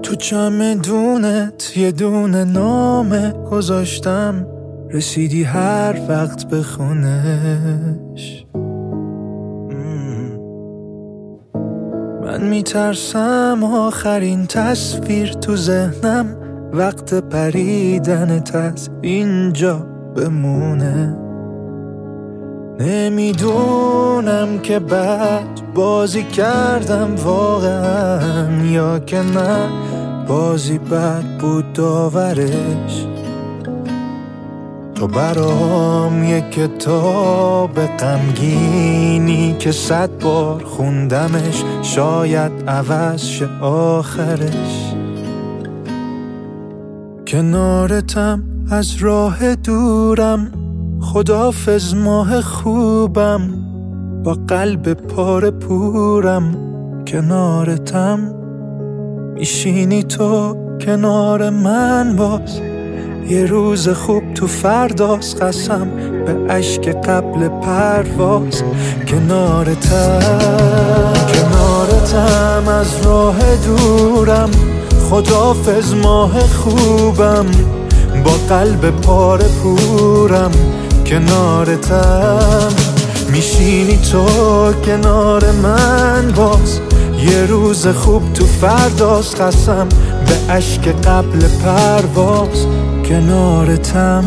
تو چمدونت یه دونه نامه گذاشتم، رسیدی هر وقت به خونش. من میترسم آخرین تصویر تو ذهنم وقت پریدنت از اینجا بمونه. نمیدونم که بد بازی کردم واقعا یا که نه بازی بد بود داورش. تو برام یک کتاب غمگینی که 100 بار خوندمش شاید عوض شه آخرش. کنارتم از راه دورم، خداحافظ ماه خوبم، با قلب پاره پورم. کنارتم میشینی تو کنار من باز، یه روز خوب تو فرداست قسم به اشک قبل پرواز. کنارتم از راه دورم، خداحافظ ماه خوبم، با قلب پاره پورم. کنارتم میشینی تو کنار من باز، یه روز خوب تو فرداست قسم به اشک قبل پرواز. کنارتم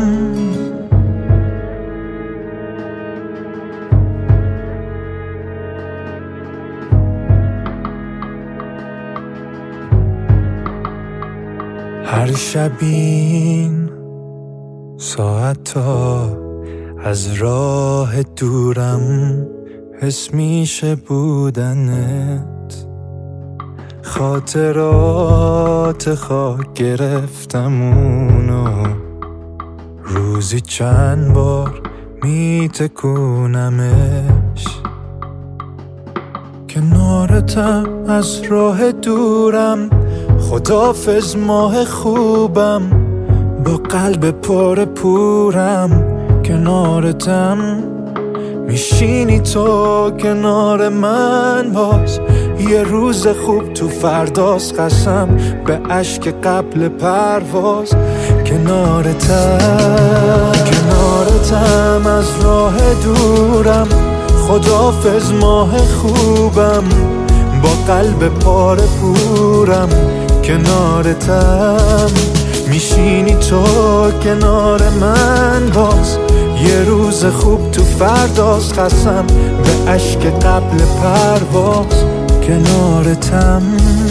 هر شبین ساعتا از راه دورم حس میشه بودنت. خاطرات خاک گرفتم اونو، روزی چند بار میتکونمش. کنارتم از راه دورم، خداحافظ ماه خوبم، با قلب پر پورم. کنارتم میشینی تو کنار من باز، یه روز خوب تو فرداست قسم به اشک قبل پرواز. کنارتم از راه دورم، خداحافظ ماه خوبم، با قلب پاره پورم. کنارتم میشینی تو کنار من باز، یه روز خوب تو فرداست قسم به اشک قبل پرواز. کنارتم